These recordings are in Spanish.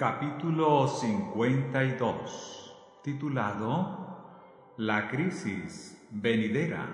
Capítulo 52, titulado La crisis venidera.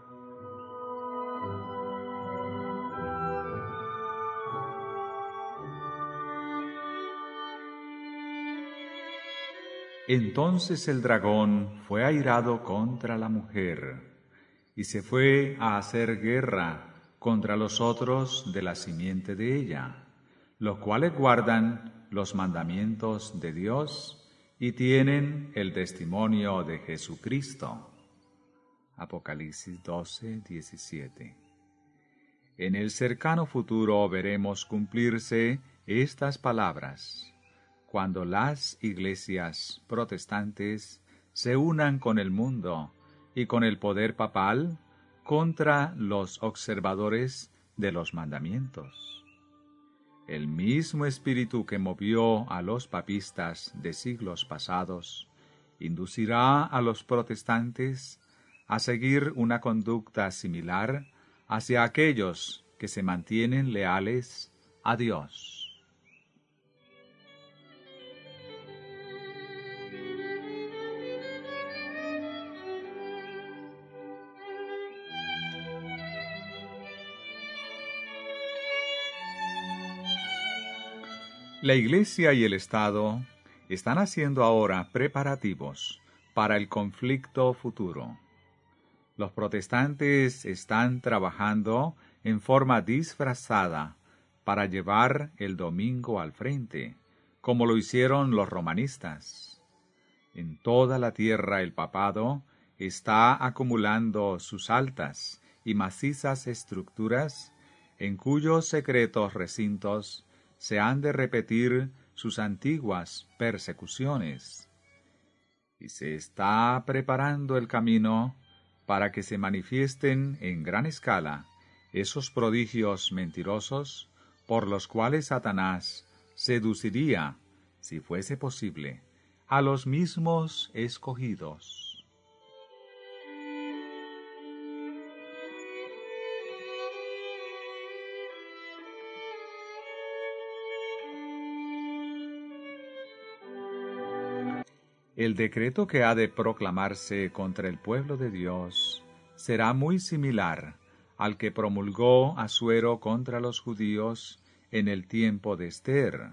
Entonces el dragón fue airado contra la mujer, y se fue a hacer guerra contra los otros de la simiente de ella, los cuales guardan los mandamientos de Dios y tienen el testimonio de Jesucristo. Apocalipsis 12:17. En el cercano futuro veremos cumplirse estas palabras, cuando las iglesias protestantes se unan con el mundo y con el poder papal contra los observadores de los mandamientos. El mismo espíritu que movió a los papistas de siglos pasados inducirá a los protestantes a seguir una conducta similar hacia aquellos que se mantienen leales a Dios. La Iglesia y el Estado están haciendo ahora preparativos para el conflicto futuro. Los protestantes están trabajando en forma disfrazada para llevar el domingo al frente, como lo hicieron los romanistas. En toda la tierra el papado está acumulando sus altas y macizas estructuras en cuyos secretos recintos se han de repetir sus antiguas persecuciones, y se está preparando el camino para que se manifiesten en gran escala esos prodigios mentirosos por los cuales Satanás seduciría, si fuese posible, a los mismos escogidos. El decreto que ha de proclamarse contra el pueblo de Dios será muy similar al que promulgó Asuero contra los judíos en el tiempo de Ester.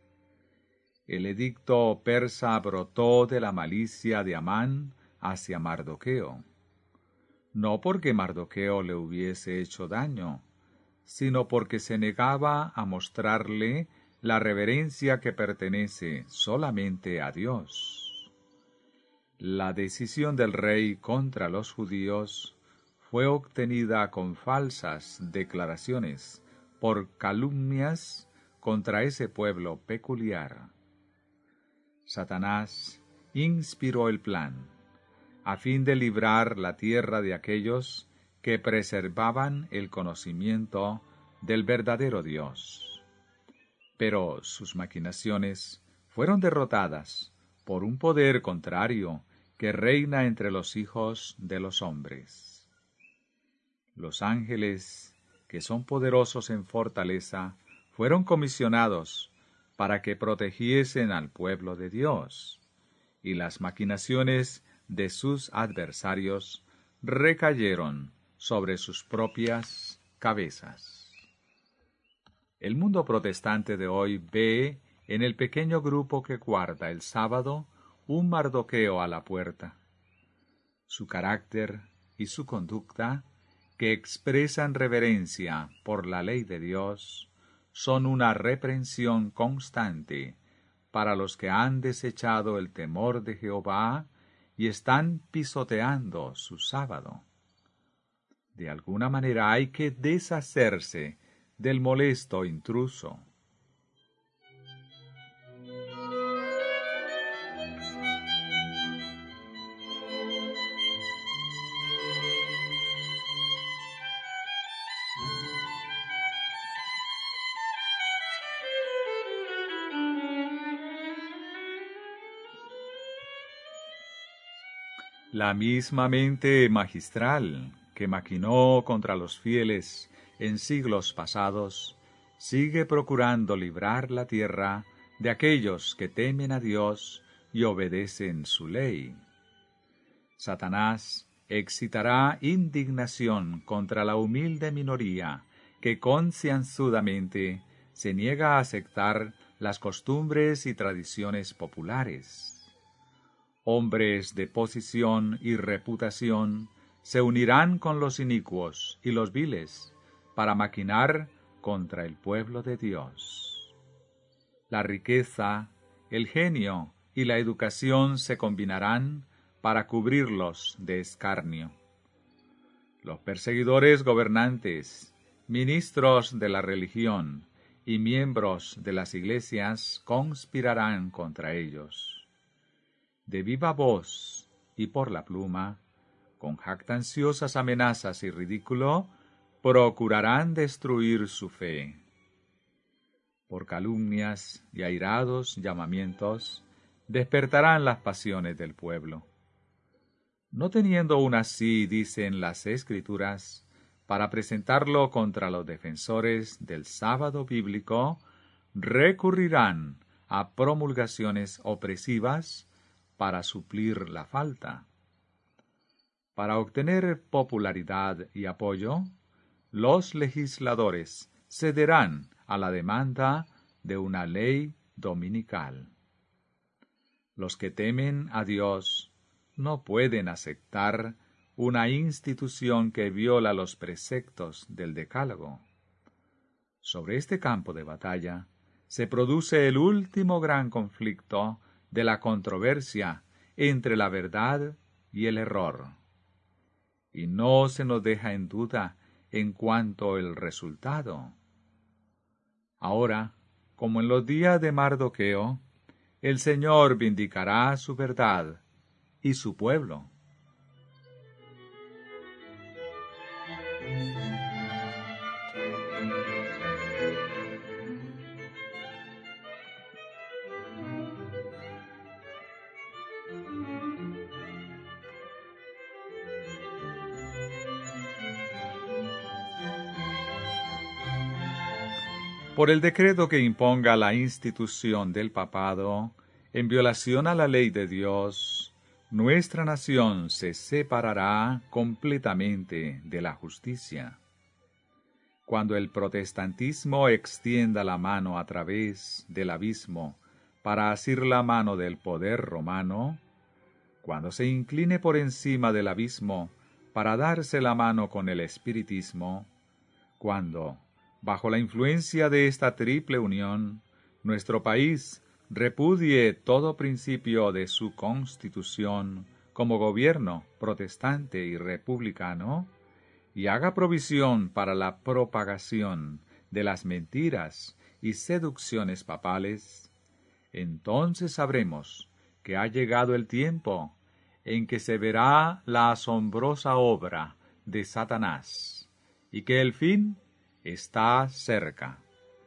El edicto persa brotó de la malicia de Amán hacia Mardoqueo, no porque Mardoqueo le hubiese hecho daño, sino porque se negaba a mostrarle la reverencia que pertenece solamente a Dios. La decisión del rey contra los judíos fue obtenida con falsas declaraciones por calumnias contra ese pueblo peculiar. Satanás inspiró el plan, a fin de librar la tierra de aquellos que preservaban el conocimiento del verdadero Dios. Pero sus maquinaciones fueron derrotadas por un poder contrario que reina entre los hijos de los hombres. Los ángeles, que son poderosos en fortaleza, fueron comisionados para que protegiesen al pueblo de Dios, y las maquinaciones de sus adversarios recayeron sobre sus propias cabezas. El mundo protestante de hoy ve en el pequeño grupo que guarda el sábado un Mardoqueo a la puerta. Su carácter y su conducta, que expresan reverencia por la ley de Dios, son una reprensión constante para los que han desechado el temor de Jehová y están pisoteando su sábado. De alguna manera hay que deshacerse del molesto intruso. La misma mente magistral que maquinó contra los fieles en siglos pasados sigue procurando librar la tierra de aquellos que temen a Dios y obedecen su ley. Satanás excitará indignación contra la humilde minoría que concienzudamente se niega a aceptar las costumbres y tradiciones populares. Hombres de posición y reputación se unirán con los inicuos y los viles para maquinar contra el pueblo de Dios. La riqueza, el genio y la educación se combinarán para cubrirlos de escarnio. Los perseguidores gobernantes, ministros de la religión y miembros de las iglesias conspirarán contra ellos. De viva voz y por la pluma, con jactanciosas amenazas y ridículo, procurarán destruir su fe. Por calumnias y airados llamamientos, despertarán las pasiones del pueblo. No teniendo aún así, dicen las Escrituras, para presentarlo contra los defensores del sábado bíblico, recurrirán a promulgaciones opresivas para suplir la falta. Para obtener popularidad y apoyo, los legisladores cederán a la demanda de una ley dominical. Los que temen a Dios no pueden aceptar una institución que viola los preceptos del Decálogo. Sobre este campo de batalla se produce el último gran conflicto de la controversia entre la verdad y el error. Y no se nos deja en duda en cuanto al resultado. Ahora, como en los días de Mardoqueo, el Señor vindicará su verdad y su pueblo. Por el decreto que imponga la institución del papado, en violación a la ley de Dios, nuestra nación se separará completamente de la justicia. Cuando el protestantismo extienda la mano a través del abismo para asir la mano del poder romano, cuando se incline por encima del abismo para darse la mano con el espiritismo, cuando, bajo la influencia de esta triple unión, nuestro país repudie todo principio de su constitución como gobierno protestante y republicano, y haga provisión para la propagación de las mentiras y seducciones papales, entonces sabremos que ha llegado el tiempo en que se verá la asombrosa obra de Satanás, y que el fin está cerca.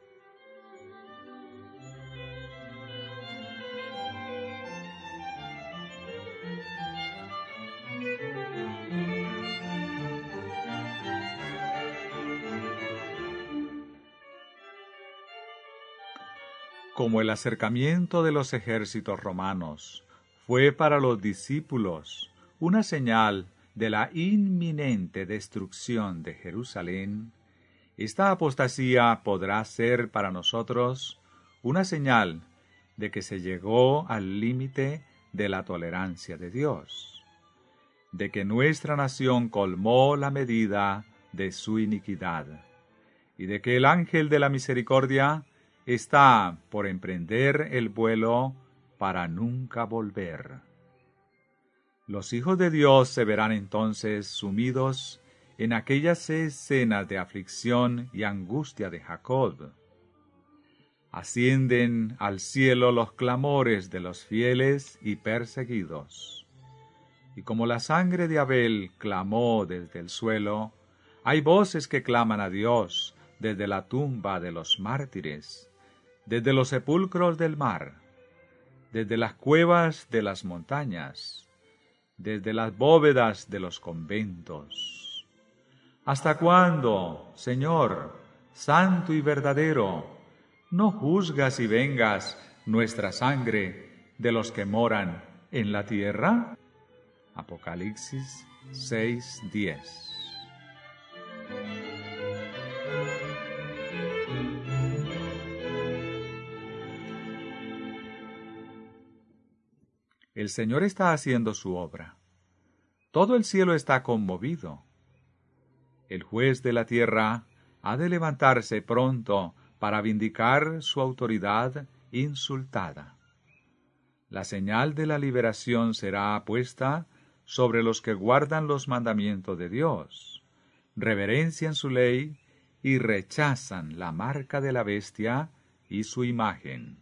Como el acercamiento de los ejércitos romanos fue para los discípulos una señal de la inminente destrucción de Jerusalén, esta apostasía podrá ser para nosotros una señal de que se llegó al límite de la tolerancia de Dios, de que nuestra nación colmó la medida de su iniquidad, y de que el ángel de la misericordia está por emprender el vuelo para nunca volver. Los hijos de Dios se verán entonces sumidos en aquellas escenas de aflicción y angustia de Jacob. Ascienden al cielo los clamores de los fieles y perseguidos. Y como la sangre de Abel clamó desde el suelo, hay voces que claman a Dios desde la tumba de los mártires, desde los sepulcros del mar, desde las cuevas de las montañas, desde las bóvedas de los conventos. ¿Hasta cuándo, Señor, santo y verdadero, no juzgas y vengas nuestra sangre de los que moran en la tierra? Apocalipsis 6:10. El Señor está haciendo su obra. Todo el cielo está conmovido. El juez de la tierra ha de levantarse pronto para vindicar su autoridad insultada. La señal de la liberación será puesta sobre los que guardan los mandamientos de Dios, reverencian su ley y rechazan la marca de la bestia y su imagen.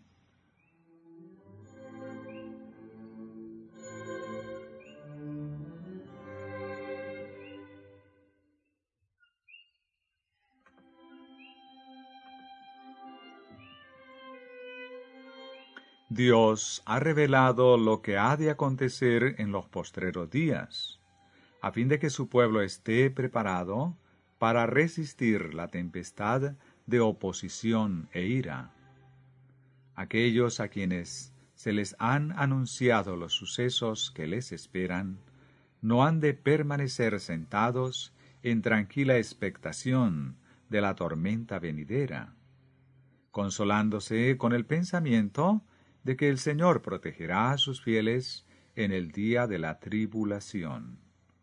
Dios ha revelado lo que ha de acontecer en los postreros días, a fin de que su pueblo esté preparado para resistir la tempestad de oposición e ira. Aquellos a quienes se les han anunciado los sucesos que les esperan, no han de permanecer sentados en tranquila expectación de la tormenta venidera, consolándose con el pensamiento de que el Señor protegerá a sus fieles en el día de la tribulación.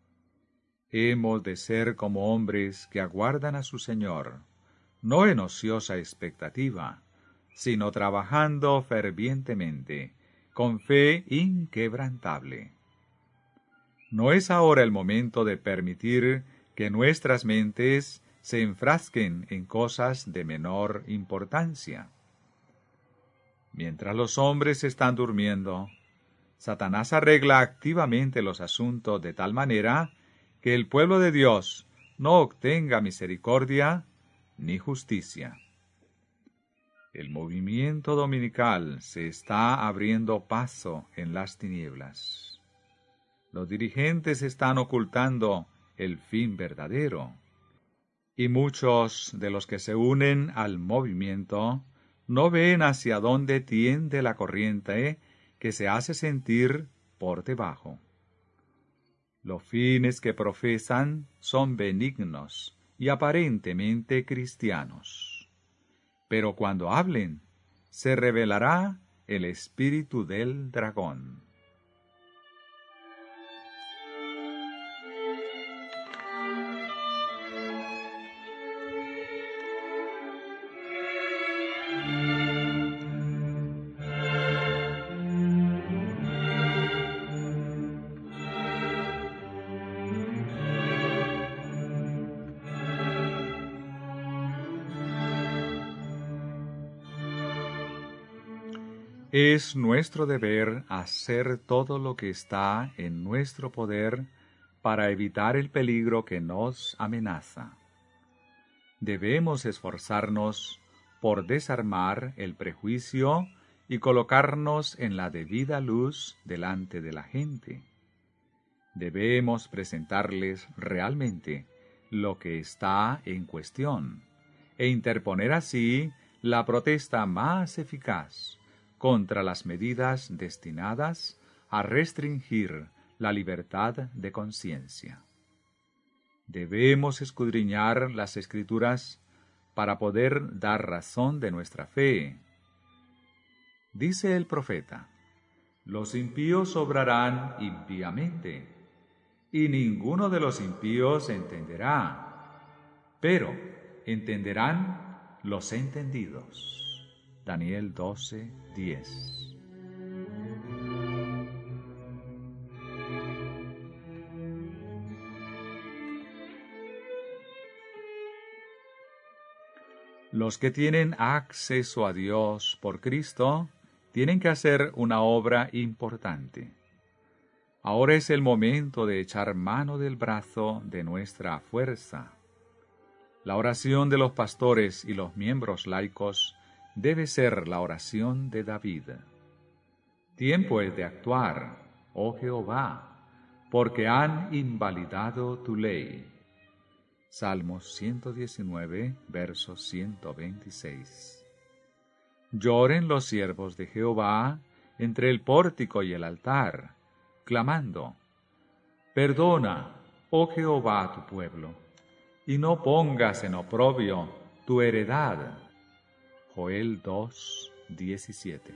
Hemos de ser como hombres que aguardan a su Señor, no en ociosa expectativa, sino trabajando fervientemente, con fe inquebrantable. No es ahora el momento de permitir que nuestras mentes se enfrasquen en cosas de menor importancia. Mientras los hombres están durmiendo, Satanás arregla activamente los asuntos de tal manera que el pueblo de Dios no obtenga misericordia ni justicia. El movimiento dominical se está abriendo paso en las tinieblas. Los dirigentes están ocultando el fin verdadero, y muchos de los que se unen al movimiento no ven hacia dónde tiende la corriente que se hace sentir por debajo. Los fines que profesan son benignos y aparentemente cristianos. Pero cuando hablen, se revelará el espíritu del dragón. Es nuestro deber hacer todo lo que está en nuestro poder para evitar el peligro que nos amenaza. Debemos esforzarnos por desarmar el prejuicio y colocarnos en la debida luz delante de la gente. Debemos presentarles realmente lo que está en cuestión e interponer así la protesta más eficaz contra las medidas destinadas a restringir la libertad de conciencia. Debemos escudriñar las Escrituras para poder dar razón de nuestra fe. Dice el profeta: los impíos obrarán impíamente, y ninguno de los impíos entenderá, pero entenderán los entendidos. Daniel 12:10. Los que tienen acceso a Dios por Cristo tienen que hacer una obra importante. Ahora es el momento de echar mano del brazo de nuestra fuerza. La oración de los pastores y los miembros laicos debe ser la oración de David. Tiempo es de actuar, oh Jehová, porque han invalidado tu ley. Salmos 119, verso 126. Lloren los siervos de Jehová entre el pórtico y el altar, clamando: Perdona, oh Jehová, a tu pueblo, y no pongas en oprobio tu heredad. Joel 2:17.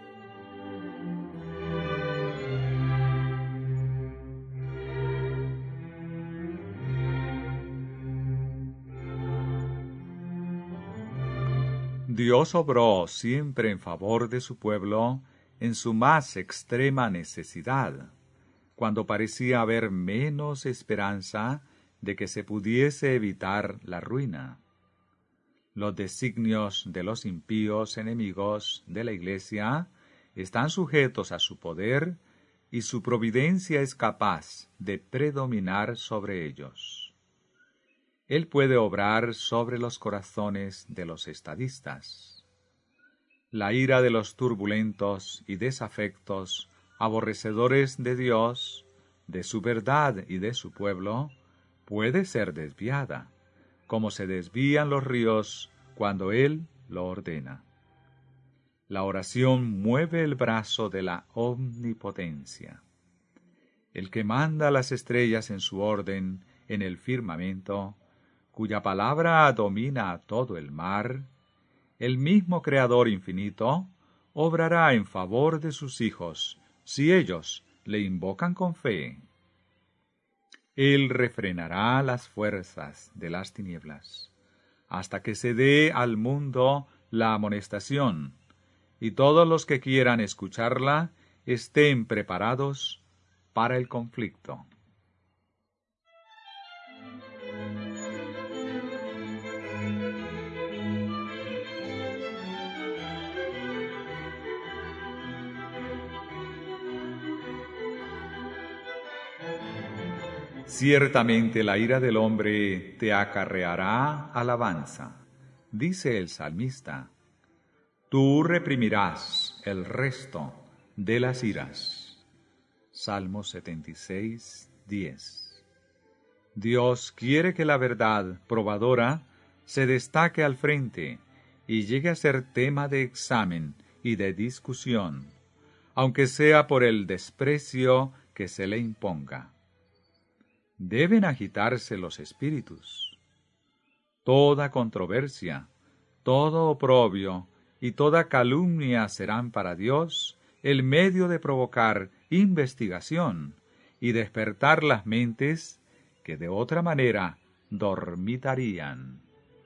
Dios obró siempre en favor de su pueblo en su más extrema necesidad, cuando parecía haber menos esperanza de que se pudiese evitar la ruina. Los designios de los impíos enemigos de la Iglesia están sujetos a su poder y su providencia es capaz de predominar sobre ellos. Él puede obrar sobre los corazones de los estadistas. La ira de los turbulentos y desafectos, aborrecedores de Dios, de su verdad y de su pueblo, puede ser desviada, como se desvían los ríos cuando Él lo ordena. La oración mueve el brazo de la omnipotencia. El que manda las estrellas en su orden en el firmamento, cuya palabra domina a todo el mar, el mismo Creador infinito, obrará en favor de sus hijos, si ellos le invocan con fe. Él refrenará las fuerzas de las tinieblas, hasta que se dé al mundo la amonestación, y todos los que quieran escucharla estén preparados para el conflicto. Ciertamente la ira del hombre te acarreará alabanza, dice el salmista. Tú reprimirás el resto de las iras. Salmo 76, 10. Dios quiere que la verdad probadora se destaque al frente y llegue a ser tema de examen y de discusión, aunque sea por el desprecio que se le imponga. Deben agitarse los espíritus. Toda controversia, todo oprobio y toda calumnia serán para Dios el medio de provocar investigación y despertar las mentes que de otra manera dormitarían.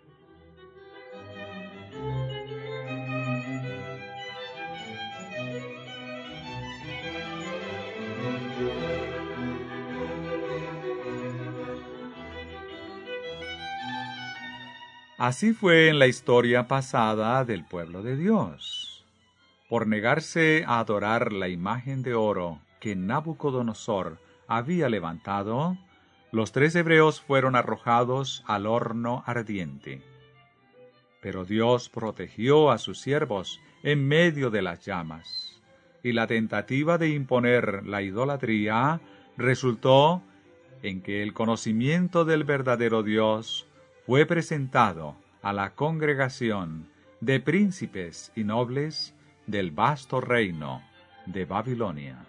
Así fue en la historia pasada del pueblo de Dios. Por negarse a adorar la imagen de oro que Nabucodonosor había levantado, los 3 hebreos fueron arrojados al horno ardiente. Pero Dios protegió a sus siervos en medio de las llamas, y la tentativa de imponer la idolatría resultó en que el conocimiento del verdadero Dios fue presentado a la congregación de príncipes y nobles del vasto reino de Babilonia.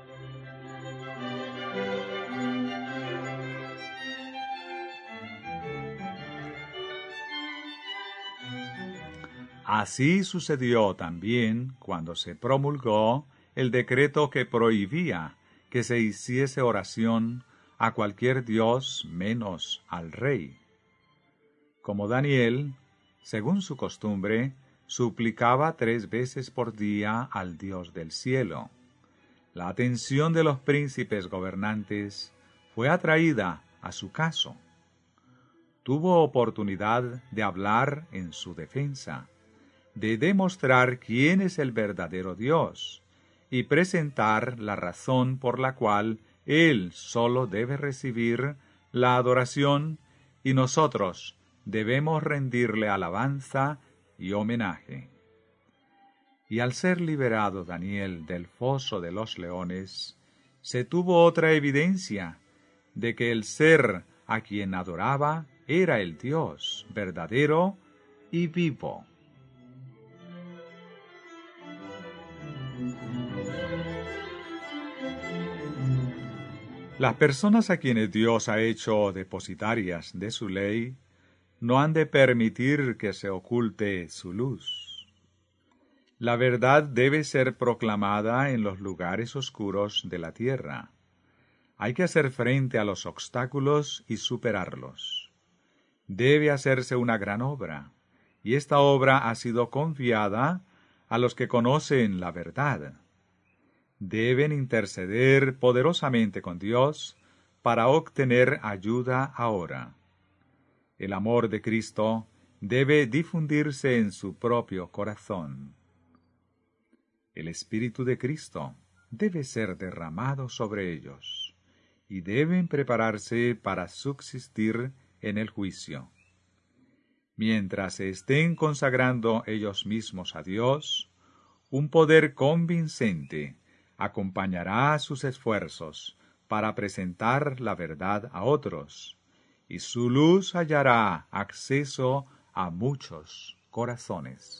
Así sucedió también cuando se promulgó el decreto que prohibía que se hiciese oración a cualquier dios menos al rey. Como Daniel, según su costumbre, suplicaba 3 veces por día al Dios del cielo. La atención de los príncipes gobernantes fue atraída a su caso. Tuvo oportunidad de hablar en su defensa, de demostrar quién es el verdadero Dios y presentar la razón por la cual Él solo debe recibir la adoración y nosotros debemos rendirle alabanza y homenaje. Y al ser liberado Daniel del foso de los leones, se tuvo otra evidencia de que el ser a quien adoraba era el Dios verdadero y vivo. Las personas a quienes Dios ha hecho depositarias de su ley no han de permitir que se oculte su luz. La verdad debe ser proclamada en los lugares oscuros de la tierra. Hay que hacer frente a los obstáculos y superarlos. Debe hacerse una gran obra, y esta obra ha sido confiada a los que conocen la verdad. Deben interceder poderosamente con Dios para obtener ayuda ahora. El amor de Cristo debe difundirse en su propio corazón. El Espíritu de Cristo debe ser derramado sobre ellos, y deben prepararse para subsistir en el juicio. Mientras se estén consagrando ellos mismos a Dios, un poder convincente acompañará a sus esfuerzos para presentar la verdad a otros, y su luz hallará acceso a muchos corazones.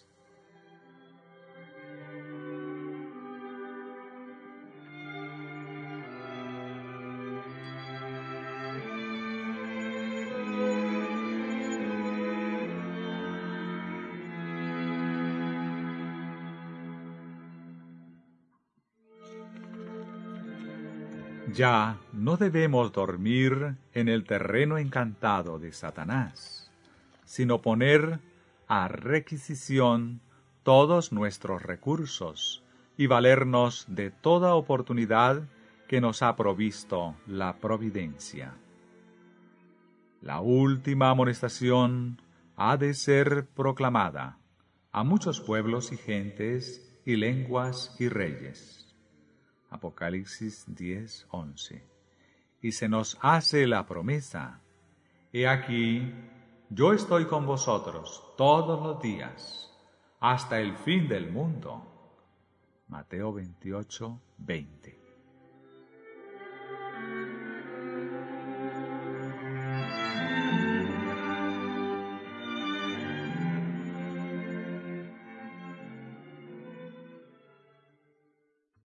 Ya no debemos dormir en el terreno encantado de Satanás, sino poner a requisición todos nuestros recursos y valernos de toda oportunidad que nos ha provisto la providencia. La última amonestación ha de ser proclamada a muchos pueblos y gentes y lenguas y reyes. Apocalipsis 10:11. Y se nos hace la promesa: He aquí, yo estoy con vosotros todos los días, hasta el fin del mundo. Mateo 28:20.